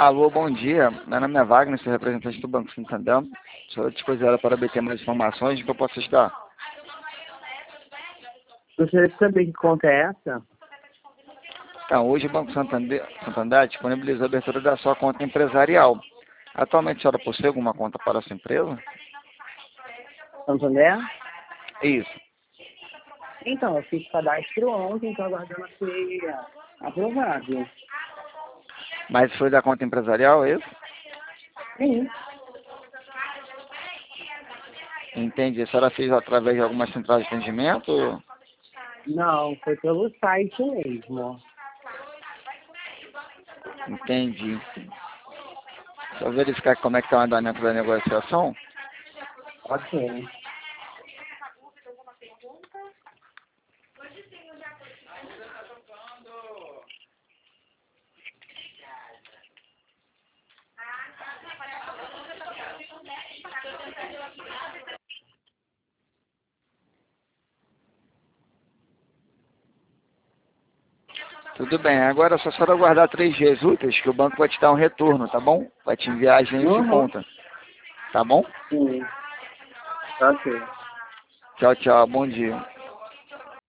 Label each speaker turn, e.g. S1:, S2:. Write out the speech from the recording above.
S1: Alô, bom dia. Meu nome é Wagner, sou representante do Banco Santander. Sou disponível para obter mais informações de que eu posso ajudar.
S2: Gostaria de saber que conta é essa?
S1: Então, hoje o Banco Santander disponibilizou a abertura da sua conta empresarial. Atualmente, a senhora possui alguma conta para a sua empresa?
S2: Santander?
S1: Isso.
S2: Então, eu fiz cadastro ontem, estou aguardando ser aprovado.
S1: Mas foi da conta empresarial, é isso?
S2: Sim.
S1: Entendi. A senhora fez através de alguma central de atendimento?
S2: Não, foi pelo site mesmo.
S1: Entendi. Deixa eu verificar como é que está o andamento da negociação.
S2: Ok.
S1: Tudo bem. Agora é só a senhora aguardar 3 dias úteis que o banco vai te dar um retorno, tá bom? Vai te enviar a agência de
S2: Uhum.
S1: conta. Tá bom?
S2: Sim. Ok.
S1: Tchau, tchau. Bom dia.